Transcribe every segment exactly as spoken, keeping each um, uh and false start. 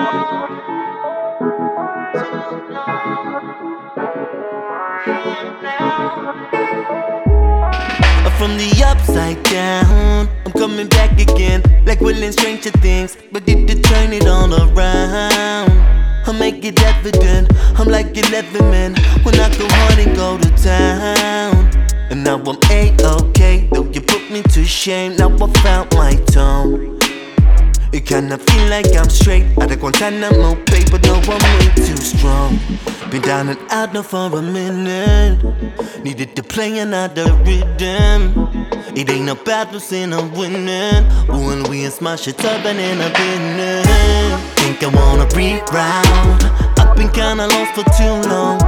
From the upside down, I'm coming back again, like Will in Stranger Things, but did to turn it all around. I make it evident, I'm like eleven men when I go hard and go to town. And now I'm A-okay, though you put me to shame. Now I found my tone. It kinda feel like I'm straight out of Guantanamo Bay, but no, I'm way too strong. Been down and out now for a minute. Needed to play another rhythm. It ain't about losing or winning. When we smash it up and in a business. Think I wanna reroute. I've been kinda lost for too long.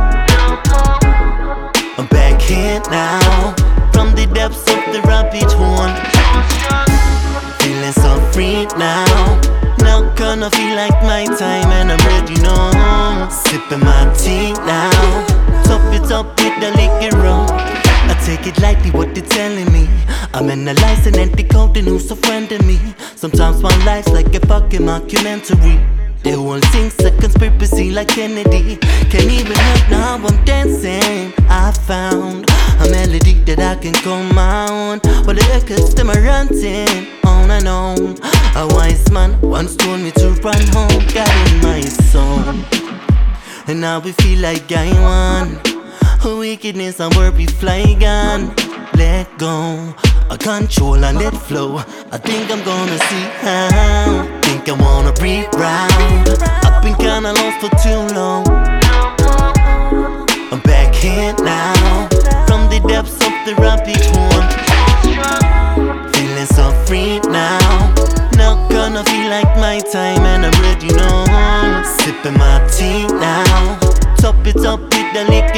I'm back here now, from the depths of the rabbit hole. Feeling so free now. Now gonna feel like my time and I'm ready now. Sipping my tea now. Top it up with the liquor rum. I take it lightly what they're telling me. I'm analyzing and decoding who's a friend of me. Sometimes my life's like a fucking documentary. The whole thing's a conspiracy like Kennedy. Can't even help now I'm dancing. I found a melody that I can call my own. While the echoes them are ranting on and on. A wise man once told me to run home, got in my soul. And now we feel like I won. Wickedness and where we fly gone. Let go, I control and let flow. I think I'm gonna see how. Think I wanna reroute. I've been kinda lost for too long. I'm back here now, from the depths of the rabbit hole. Feeling so free now. Now gonna feel like my time and I'm ready now. Sipping my tea now. Top it up with the liquor.